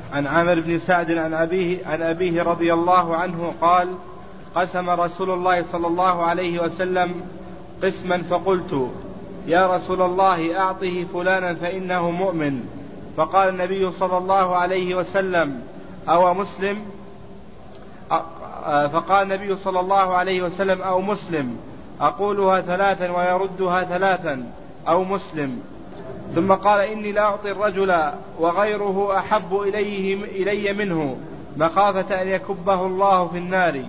عن عامر بن سعد عن أبيه رضي الله عنه قال: قسم رسول الله صلى الله عليه وسلم قسما فقلت: يا رسول الله أعطه فلانا فإنه مؤمن. فقال النبي صلى الله عليه وسلم: أو مسلم؟ أو مسلم أقولها ثلاثا ويردها ثلاثا أو مسلم. ثم قال: إني لا أعطي الرجل وغيره أحب إلي منه مخافة أن يكبه الله في النار.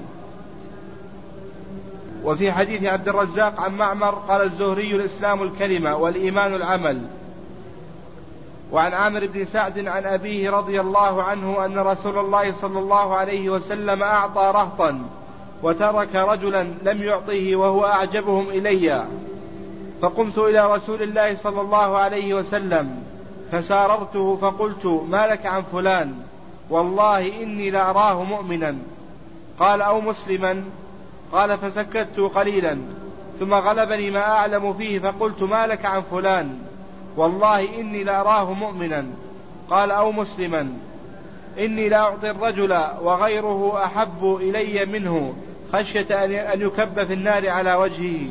وفي حديث عبد الرزاق عن معمر قال الزهري: الإسلام الكلمة والإيمان العمل. وعن عامر بن سعد عن أبيه رضي الله عنه أن رسول الله صلى الله عليه وسلم أعطى رهطا وترك رجلا لم يعطه وهو أعجبهم إلي، فقمت إلى رسول الله صلى الله عليه وسلم فساررته فقلت: ما لك عن فلان؟ والله إني لأراه مؤمنا. قال: أو مسلما؟ قال: فسكت قليلا ثم غلبني ما أعلم فيه فقلت: ما لك عن فلان؟ والله إني لأراه مؤمنا. قال: أو مسلما؟ إني لا أعطي الرجل وغيره أحب إلي منه خشية أن يكب في النار على وجهه.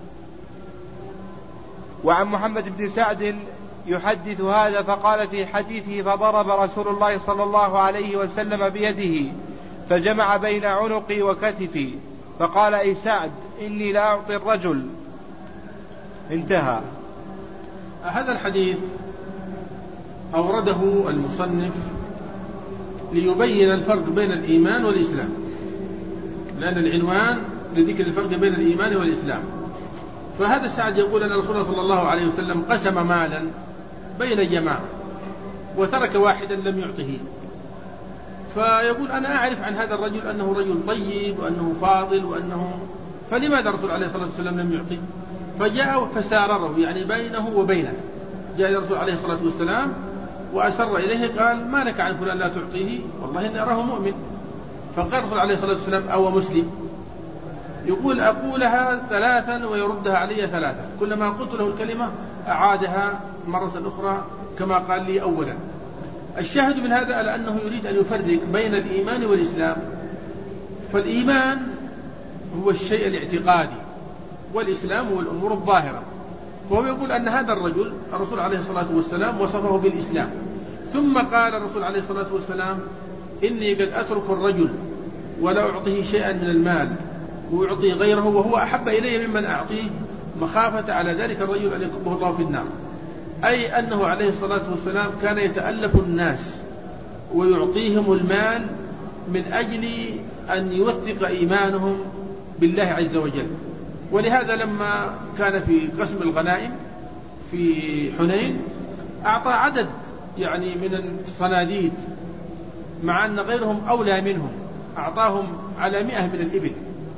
وعن محمد بن سعد يحدث هذا فقال في حديثه: فضرب رسول الله صلى الله عليه وسلم بيده فجمع بين عنقي وكتفي فقال: أي سعد إني لا أعطي الرجل. انتهى. هذا الحديث أورده المصنف ليبين الفرق بين الإيمان والإسلام، لأن العنوان لذكر الفرق بين الإيمان والإسلام. فهذا سعد يقول أن رسول الله صلى الله عليه وسلم قسم مالا بين جماعة وترك واحدا لم يعطه، فيقول: أنا أعرف عن هذا الرجل أنه رجل طيب وأنه فاضل فلماذا الرسول عليه الصلاة والسلام لم يعطي؟ فجاء فسارره، يعني بينه وبينه، جاء الرسول عليه الصلاة والسلام وأسر إليه قال: ما لك عن فلان لا تعطيه؟ والله إني أراه مؤمن. فقال الرسول عليه الصلاة والسلام: أو مسلم؟ يقول: أقولها ثلاثا ويردها علي ثلاثا، كلما قلت له الكلمة أعادها مرة أخرى كما قال لي أولا. الشاهد من هذا على أنه يريد أن يفرق بين الإيمان والإسلام، فالإيمان هو الشيء الاعتقادي والإسلام هو الأمور الظاهرة. وهو يقول أن هذا الرجل الرسول عليه الصلاة والسلام وصفه بالإسلام، ثم قال الرسول عليه الصلاة والسلام: إني قد أترك الرجل ولا أعطيه شيئا من المال ويعطي غيره وهو أحب إلي ممن أعطيه مخافة على ذلك الرجل أن يكبه الله في النار. أي أنه عليه الصلاة والسلام كان يتألف الناس ويعطيهم المال من أجل أن يوثق إيمانهم بالله عز وجل. ولهذا لما كان في قسم الغنائم في حنين أعطى عدد يعني من الصناديد، مع أن غيرهم أولى منهم، أعطاهم على 100 من الإبل.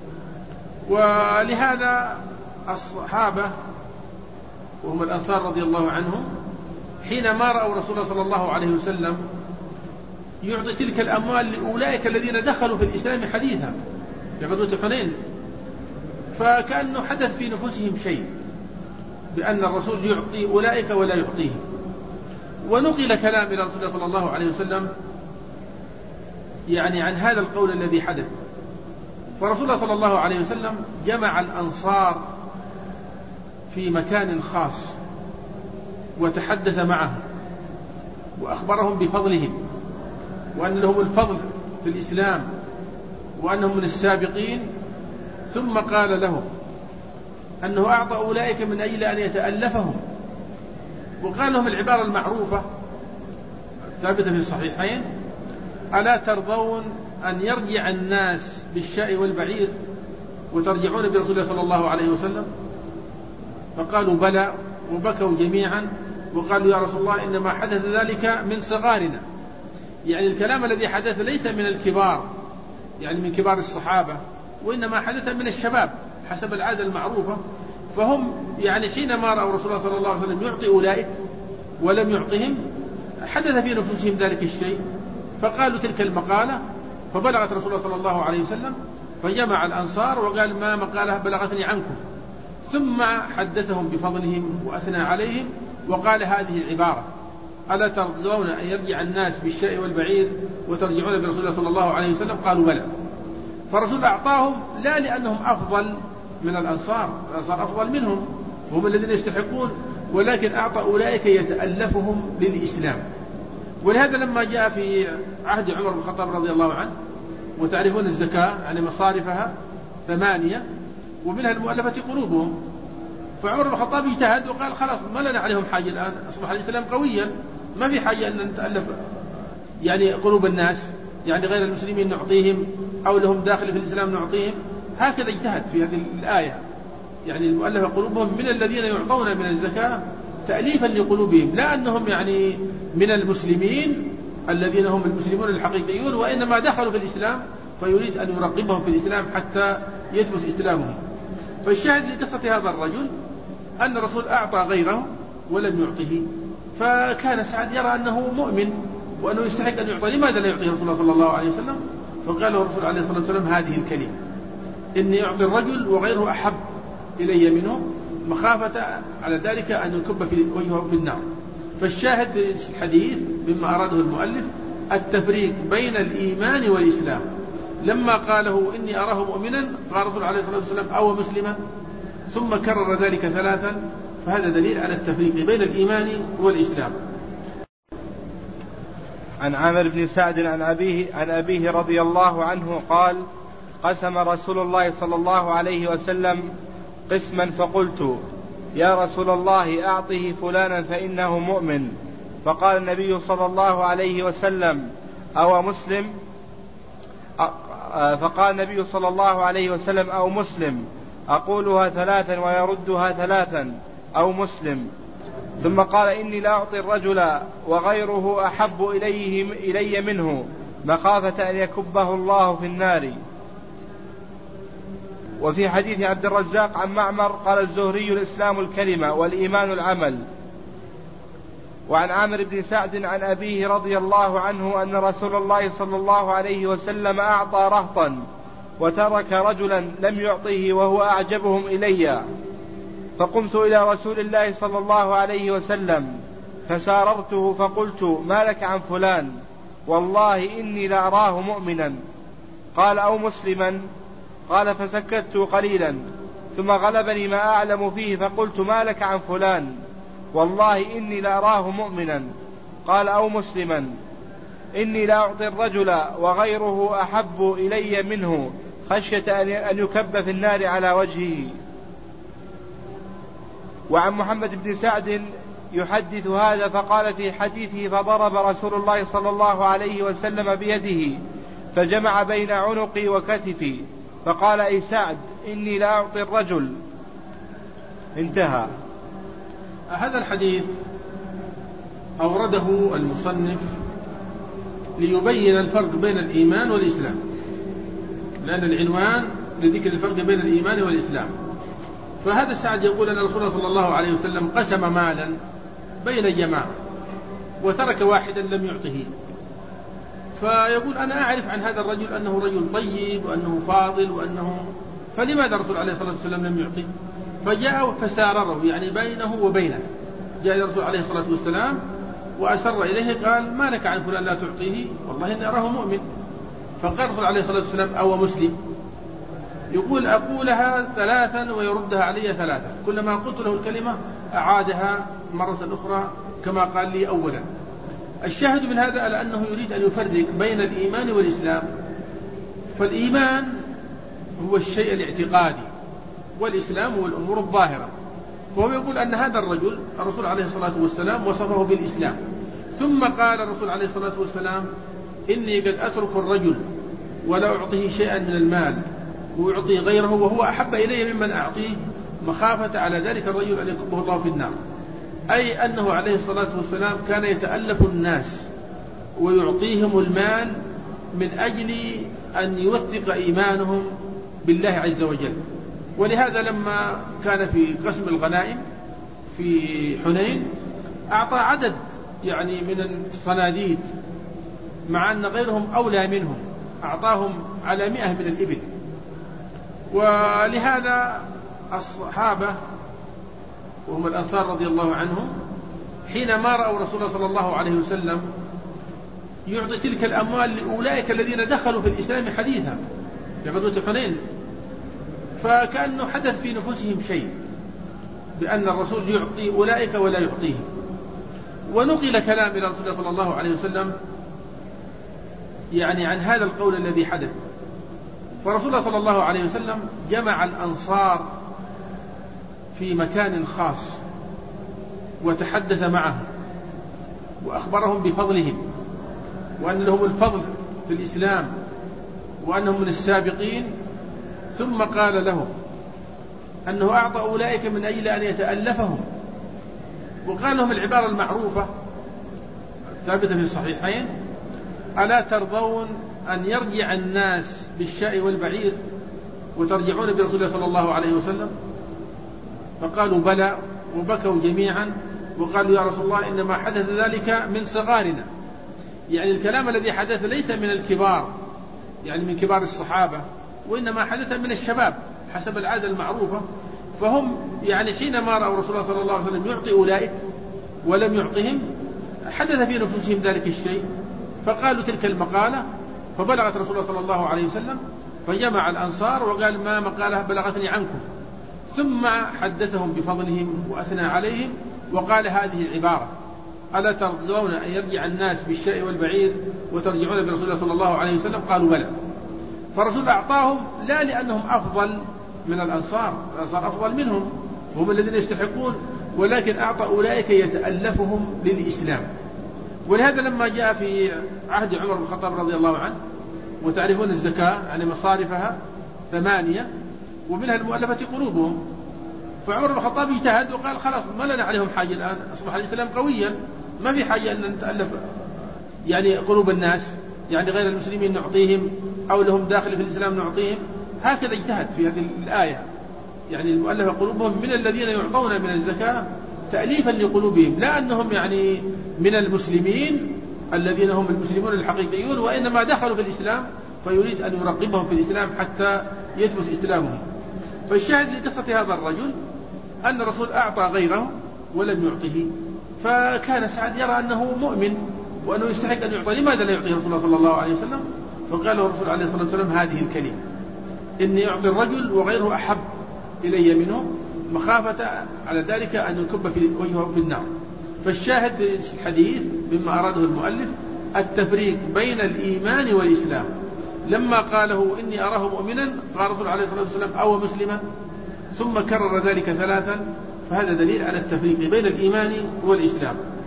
ولهذا الصحابة وهم الأنصار رضي الله عنهم حينما رأوا رسول الله صلى الله عليه وسلم يعطي تلك الأموال لأولئك الذين دخلوا في الإسلام حديثا في غزوة حنين، فكأنه حدث في نفوسهم شيء بأن الرسول يعطي أولئك ولا يعطيهم. ونقل كلام إلى رسول الله صلى الله عليه وسلم يعني عن هذا القول الذي حدث. فرسول الله صلى الله عليه وسلم جمع الأنصار في مكان خاص وتحدث معهم وأخبرهم بفضلهم وأن لهم الفضل في الإسلام وأنهم من السابقين، ثم قال لهم أنه أعطى أولئك من أجل أن يتألفهم، وقال لهم العبارة المعروفة ثابتة في الصحيحين: ألا ترضون أن يرجع الناس بالشاء والبعير وترجعون برسول الله صلى الله عليه وسلم؟ فقالوا بلى، وبكوا جميعا وقالوا: يا رسول الله إنما حدث ذلك من صغارنا. يعني الكلام الذي حدث ليس من الكبار، يعني من كبار الصحابة، وإنما حدث من الشباب حسب العادة المعروفة. فهم يعني حينما رأوا رسول الله صلى الله عليه وسلم يعطي أولئك ولم يعطهم حدث في نفوسهم ذلك الشيء، فقالوا تلك المقالة، فبلغت رسول الله صلى الله عليه وسلم فجمع الأنصار وقال: ما مقالة بلغتني عنكم، ثم حدثهم بفضلهم وأثنى عليهم وقال هذه العبارة. ألا ترضون أن يرجع الناس بالشاء والبعير وترجعون برسول الله صلى الله عليه وسلم؟ قالوا بلى. فالرسول أعطاهم لا لأنهم أفضل من الأنصار أفضل منهم وهم الذين يستحقون، ولكن أعطى أولئك يتألفهم للإسلام. ولهذا لما جاء في عهد عمر بن الخطاب رضي الله عنه، وتعرفون الزكاة يعني مصارفها 8 ومنها المؤلفة قلوبهم، فعمر بن الخطاب اجتهد وقال خلاص ما لنا عليهم حاجة، الآن أصبح الإسلام قويا ما في حاجة أن نتألف يعني قلوب الناس، يعني غير المسلمين نعطيهم أو لهم داخل في الإسلام نعطيهم. هكذا اجتهد في هذه الآية، يعني المؤلفة قلوبهم من الذين يعطون من الزكاة تأليفا لقلوبهم، لا أنهم يعني من المسلمين الذين هم المسلمون الحقيقيون، وإنما دخلوا في الإسلام فيريد أن يرقبهم في الإسلام حتى يثبت إسلامهم. فالشاهد في قصة هذا الرجل أن الرسول أعطى غيره ولم يعطه، فكان سعد يرى أنه مؤمن وأنه يستحق أن يعطى، لماذا لا يعطيه رسول الله صلى الله عليه وسلم؟ فقال له الرسول عليه الصلاة والسلام هذه الكلمة: إني أعطي الرجل وغيره أحب إلي منه، مخافة على ذلك أن يكب في وجهه في النار. فالشاهد في الحديث مما أراده المؤلف التفريق بين الإيمان والإسلام. لما قاله إني أراه مؤمنا قال الرسول عليه الصلاة والسلام أو مسلما، ثم كرر ذلك 3، فهذا دليل على التفريق بين الإيمان والإسلام. عن عامر بن سعد عن أبيه رضي الله عنه قال: قسم رسول الله صلى الله عليه وسلم قسما فقلت: يا رسول الله أعطه فلانا فإنه مؤمن. فقال النبي صلى الله عليه وسلم: أو مسلم؟ فقال النبي صلى الله عليه وسلم: أو مسلم؟ أقولها 3 ويردها 3 أو مسلم. ثم قال: إني لا أعطي الرجل وغيره أحب إلي منه، مخافة أن يكبه الله في النار. وفي حديث عبد الرزاق عن معمر قال الزهري: الإسلام الكلمة والإيمان العمل. وعن عامر بن سعد عن أبيه رضي الله عنه أن رسول الله صلى الله عليه وسلم أعطى رهطا وترك رجلا لم يعطه وهو أعجبهم إلي، فقمت إلى رسول الله صلى الله عليه وسلم فساررته فقلت: ما لك عن فلان؟ والله إني لأراه مؤمنا. قال: أو مسلما؟ قال: فسكت قليلا ثم غلبني ما أعلم فيه فقلت: ما لك عن فلان؟ والله إني لأراه مؤمنا. قال: أو مسلما؟ إني لا أعطي الرجل وغيره أحب إلي منه، خشية أن يكب في النار على وجهه. وعن محمد بن سعد يحدث هذا فقال في حديثه: فضرب رسول الله صلى الله عليه وسلم بيده فجمع بين عنقي وكتفي، فقال: أي سعد إني لا أعطي الرجل. انتهى. هذا الحديث أورده المصنف ليبين الفرق بين الإيمان والإسلام، لأن العنوان لذكر الفرق بين الإيمان والإسلام. فهذا سعد يقول أن رسول الله صلى الله عليه وسلم قسم مالا بين جماعة وترك واحدا لم يعطه، فيقول: أنا أعرف عن هذا الرجل أنه رجل طيب وأنه فاضل فلماذا الرسول عليه الصلاة والسلام لم يعطي؟ فجاء فسارره، يعني بينه وبينه، جاء الرسول عليه الصلاة والسلام وأسر إليه قال: ما لك عن فلان لا تعطيه؟ والله إني أراه مؤمن. فقال الرسول عليه الصلاة والسلام: أو مسلم؟ يقول: أقولها 3 ويردها علي 3، كلما قلت له الكلمة أعادها مرة أخرى كما قال لي أولا. الشاهد من هذا على أنه يريد أن يفرق بين الإيمان والإسلام. فالإيمان هو الشيء الاعتقادي، والإسلام هو الأمور الظاهرة. فهو يقول أن هذا الرجل الرسول عليه الصلاة والسلام وصفه بالإسلام، ثم قال الرسول عليه الصلاة والسلام: إني قد أترك الرجل ولا أعطيه شيئا من المال ويعطي غيره وهو أحب إلي ممن أعطيه، مخافة على ذلك الرجل أن يكبه الله في النار. أي أنه عليه الصلاة والسلام كان يتألف الناس ويعطيهم المال من أجل أن يوثق إيمانهم بالله عز وجل. ولهذا لما كان في قسم الغنائم في حنين أعطى عدد يعني من الصناديد، مع أن غيرهم أولى منهم، أعطاهم على 100 من الإبل. ولهذا الصحابة وهم الأنصار رضي الله عنهم حينما رأوا رسول الله صلى الله عليه وسلم يعطي تلك الأموال لأولئك الذين دخلوا في الإسلام حديثا في غزوة حنين، فكأنه حدث في نفوسهم شيء بأن الرسول يعطي أولئك ولا يعطيهم. ونقل كلام إلى رسول الله صلى الله عليه وسلم يعني عن هذا القول الذي حدث. فرسول الله صلى الله عليه وسلم جمع الأنصار في مكان خاص وتحدث معهم وأخبرهم بفضلهم وأن لهم الفضل في الإسلام وأنهم من السابقين، ثم قال لهم أنه أعطى أولئك من أجل أن يتألفهم، وقال لهم العبارة المعروفة ثابتة في الصحيحين: ألا ترضون أن يرجع الناس بالشاء والبعير وترجعون برسول الله صلى الله عليه وسلم؟ فقالوا بلى، وبكوا جميعا وقالوا يا رسول الله إنما حدث ذلك من صغارنا، يعني الكلام الذي حدث ليس من الكبار يعني من كبار الصحابة، وإنما حدث من الشباب حسب العادة المعروفة. فهم يعني حينما رأوا رسول الله صلى الله عليه وسلم يعطي أولئك ولم يعطهم حدث في نفوسهم ذلك الشيء، فقالوا تلك المقالة، فبلغت رسول الله صلى الله عليه وسلم فجمع الأنصار وقال ما مقالة بلغتني عنكم، ثم حدثهم بفضلهم وأثنى عليهم وقال هذه العبارة: ألا ترضون أن يرجع الناس بالشاء والبعير وترجعون برسول الله صلى الله عليه وسلم؟ قالوا بلى. فرسول أعطاهم لا لأنهم أفضل من الأنصار أفضل منهم وهم الذين يستحقون، ولكن أعطى أولئك يتألفهم للإسلام. ولهذا لما جاء في عهد عمر بن الخطاب رضي الله عنه، وتعرفون الزكاة يعني مصارفها 8 ومنها المؤلفة قلوبهم، فعمر بن الخطاب اجتهد وقال خلاص ما لنا عليهم حاجة، الآن أصبح الإسلام قويا ما في حاجة أن نتألف يعني قلوب الناس، يعني غير المسلمين نعطيهم أو لهم داخل في الإسلام نعطيهم. هكذا اجتهد في هذه الآية، يعني المؤلفة قلوبهم من الذين يعطون من الزكاة تأليفا لقلوبهم، لا أنهم يعني من المسلمين الذين هم المسلمون الحقيقيون، وإنما دخلوا في الإسلام فيريد أن يرقبهم في الإسلام حتى يثبت إسلامهم. فالشاهد في قصة هذا الرجل أن الرسول أعطى غيره ولم يعطه، فكان سعد يرى أنه مؤمن وأنه يستحق أن يعطى، لماذا لا يعطيه رسول الله صلى الله عليه وسلم؟ فقال له الرسول عليه الصلاة والسلام هذه الكلمة: إني أعطي الرجل وغيره أحب إلي منه، مخافة على ذلك أن يكب في وجهه في النار. فالشاهد في الحديث مما أراده المؤلف التفريق بين الإيمان والإسلام. لما قاله إني أراه مؤمنا قال الرسول عليه الصلاة والسلام أو مسلما، ثم كرر ذلك 3، فهذا دليل على التفريق بين الإيمان والإسلام.